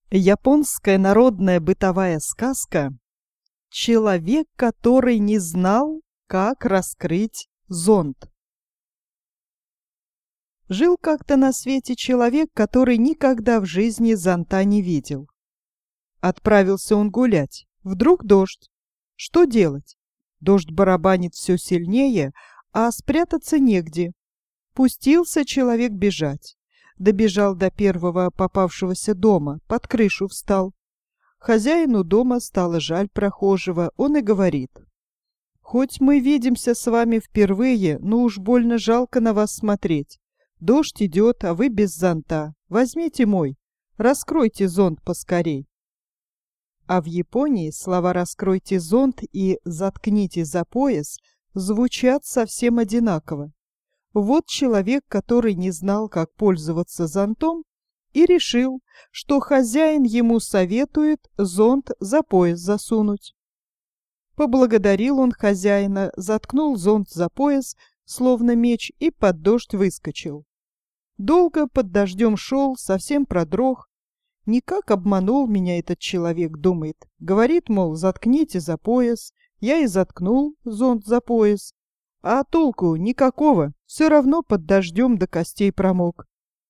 Японская народная бытовая сказка «Человек, который не знал, как раскрыть зонт». Жил как-то на свете человек, который никогда в жизни зонта не видел. Отправился он гулять. Вдруг дождь. Что делать? Дождь барабанит все сильнее, а спрятаться негде. Пустился человек бежать. Добежал до первого попавшегося дома, под крышу встал. Хозяину дома стало жаль прохожего, он и говорит: «Хоть мы видимся с вами впервые, но уж больно жалко на вас смотреть. Дождь идет, а вы без зонта. Возьмите мой, раскройте зонт поскорей». А в Японии слова «раскройте зонт» и «заткните за пояс» звучат совсем одинаково. Вот человек, который не знал, как пользоваться зонтом, и решил, что хозяин ему советует зонт за пояс засунуть. Поблагодарил он хозяина, заткнул зонт за пояс, словно меч, и под дождь выскочил. Долго под дождем шел, совсем продрог. Никак обманул меня этот человек, думает. Говорит, мол, заткните за пояс. Я и заткнул зонт за пояс. А толку никакого, все равно под дождем до костей промок.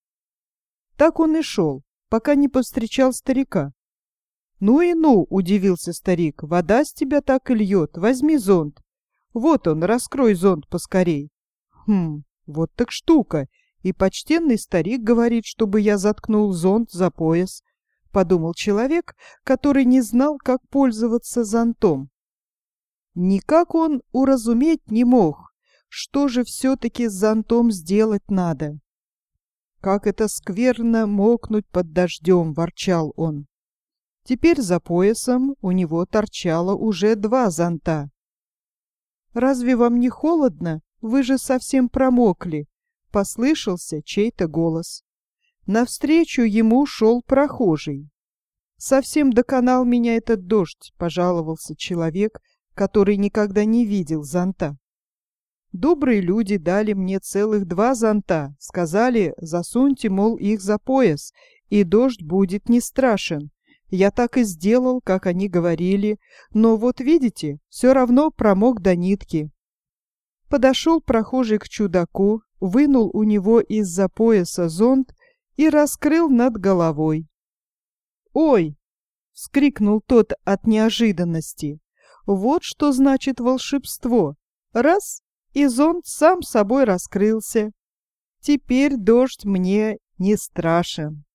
Так он и шел, пока не повстречал старика. «Ну и ну!» — удивился старик. «Вода с тебя так и льет, возьми зонт. Вот он, раскрой зонт поскорей». Вот так штука. И почтенный старик говорит, чтобы я заткнул зонт за пояс, — подумал человек, который не знал, как пользоваться зонтом. Никак он уразуметь не мог, что же все-таки с зонтом сделать надо. «Как это скверно мокнуть под дождем!» — ворчал он. Теперь за поясом у него торчало уже 2 зонта. «Разве вам не холодно? Вы же совсем промокли!» — послышался чей-то голос. Навстречу ему шел прохожий. «Совсем доконал меня этот дождь!» — пожаловался человек, который никогда не видел зонта. «Добрые люди дали мне целых 2 зонта, сказали, засуньте, мол, их за пояс, и дождь будет не страшен. Я так и сделал, как они говорили, но вот видите, все равно промок до нитки». Подошел прохожий к чудаку, вынул у него из-за пояса зонт и раскрыл над головой. «Ой!» — вскрикнул тот от неожиданности. «Вот что значит волшебство! Раз — и зонт сам собой раскрылся. Теперь дождь мне не страшен».